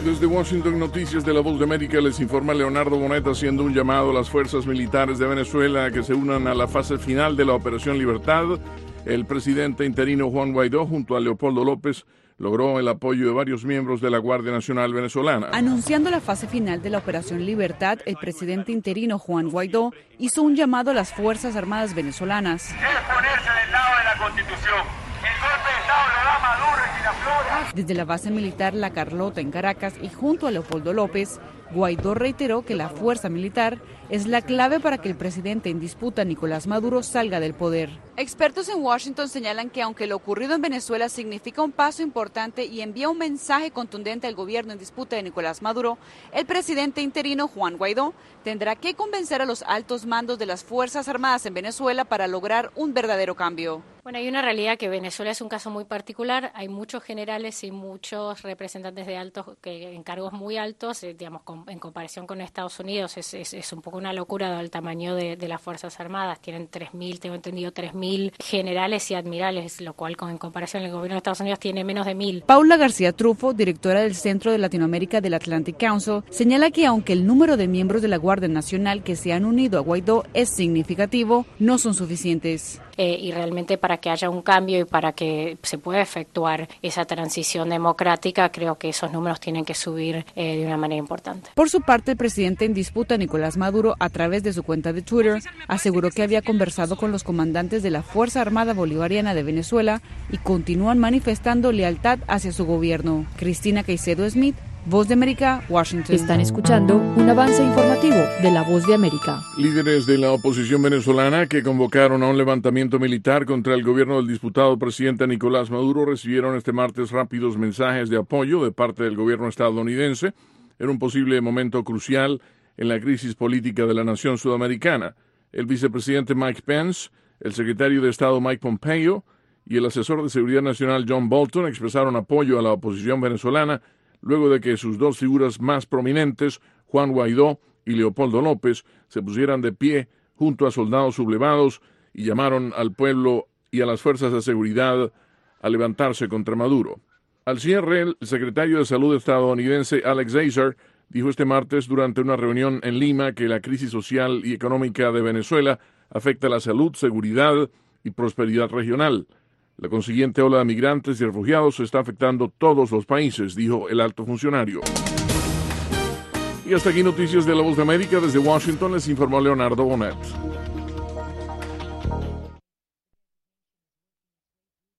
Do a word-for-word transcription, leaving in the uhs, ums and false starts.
Desde Washington, Noticias de la Voz de América, les informa Leonardo Bonet haciendo un llamado a las fuerzas militares de Venezuela a que se unan a la fase final de la Operación Libertad. El presidente interino Juan Guaidó, junto a Leopoldo López, logró el apoyo de varios miembros de la Guardia Nacional venezolana. Anunciando la fase final de la Operación Libertad, el presidente interino Juan Guaidó hizo un llamado a las Fuerzas Armadas venezolanas. Es ponerse del lado de la Constitución. El golpe de Estado lo da Maduro y Miraflores. Desde la base militar La Carlota en Caracas y junto a Leopoldo López, Guaidó reiteró que la fuerza militar es la clave para que el presidente en disputa, Nicolás Maduro, salga del poder. Expertos en Washington señalan que aunque lo ocurrido en Venezuela significa un paso importante y envía un mensaje contundente al gobierno en disputa de Nicolás Maduro, el presidente interino Juan Guaidó tendrá que convencer a los altos mandos de las Fuerzas Armadas en Venezuela para lograr un verdadero cambio. Bueno, hay una realidad que Venezuela es un caso muy particular. Hay muchos generales y muchos representantes de altos, que en cargos muy altos, eh, digamos, con, en comparación con Estados Unidos, es, es, es un poco una locura dado el tamaño de, de las Fuerzas Armadas. Tienen tres mil, tengo entendido, tres mil generales y admirales, lo cual con, en comparación el gobierno de Estados Unidos tiene menos de mil. Paula García Trufo, directora del Centro de Latinoamérica del Atlantic Council, señala que aunque el número de miembros de la Guardia Nacional que se han unido a Guaidó es significativo, no son suficientes. Eh, y realmente para que haya un cambio y para que se pueda efectuar esa transición democrática, creo que esos números tienen que subir eh, de una manera importante. Por su parte, el presidente en disputa, Nicolás Maduro, a través de su cuenta de Twitter, aseguró que había conversado con los comandantes de la Fuerza Armada Bolivariana de Venezuela y continúan manifestando lealtad hacia su gobierno. Cristina Caicedo Smith, Voz de América, Washington. Están escuchando un avance informativo de la Voz de América. Líderes de la oposición venezolana que convocaron a un levantamiento militar contra el gobierno del diputado presidente Nicolás Maduro recibieron este martes rápidos mensajes de apoyo de parte del gobierno estadounidense en un posible momento crucial en la crisis política de la nación sudamericana. El vicepresidente Mike Pence, el secretario de Estado Mike Pompeo y el asesor de Seguridad Nacional John Bolton expresaron apoyo a la oposición venezolana luego de que sus dos figuras más prominentes, Juan Guaidó y Leopoldo López, se pusieran de pie junto a soldados sublevados y llamaron al pueblo y a las fuerzas de seguridad a levantarse contra Maduro. Al cierre, el secretario de Salud estadounidense Alex Azar dijo este martes durante una reunión en Lima que la crisis social y económica de Venezuela afecta la salud, seguridad y prosperidad regional. La consiguiente ola de migrantes y refugiados está afectando todos los países, dijo el alto funcionario. Y hasta aquí Noticias de la Voz de América. Desde Washington les informó Leonardo Bonet.